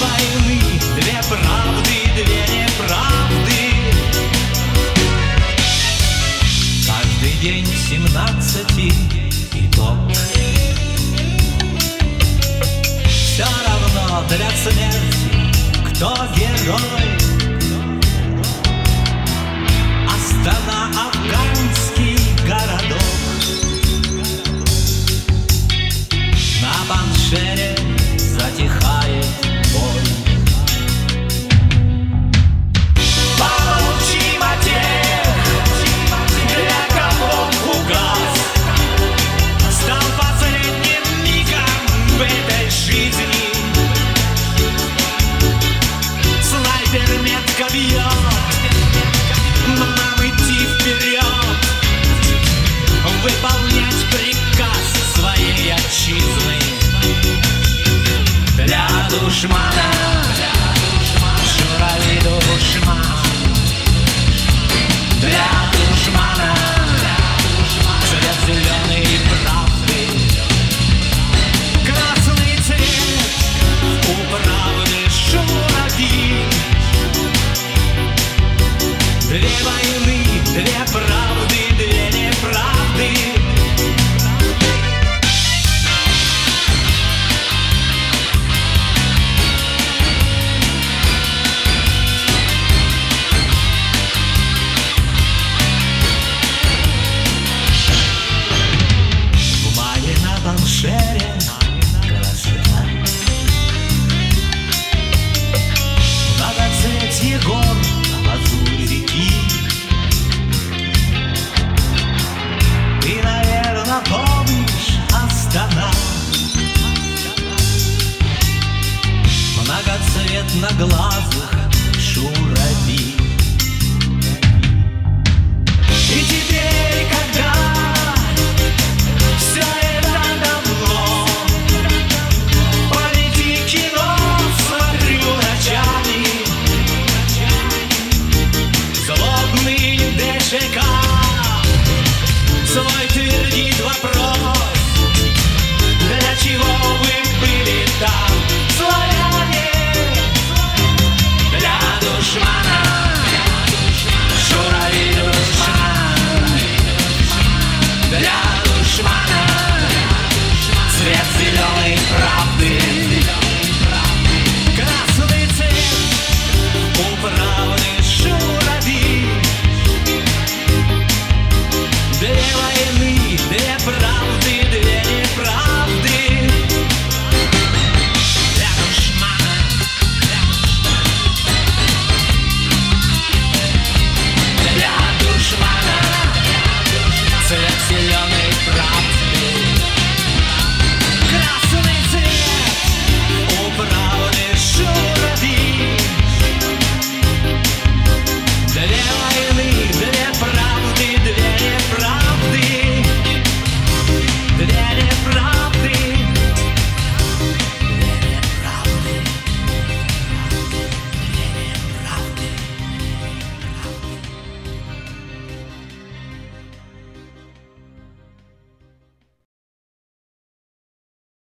войны, две правды, две неправды. Каждый день 17 итог. Все равно для смерти, кто герой. Астана, афганский городок. На Паншере затихает бой. Помолчим о тех, для кого фугас стал последним мигом в этой жизни. Снайпер метко бьет, но нам идти вперед, выполнять приказ своей отчизны. Для душмана журавли душман. Для душмана цвет зеленой правды. Красный цвет у правды журавли. Две войны, две правды, две неправды. В мае на Паншере красота. Многоцветье гор, лазурь реки. Ты, наверно, помнишь Астана. Многоцветноглазых журавлей.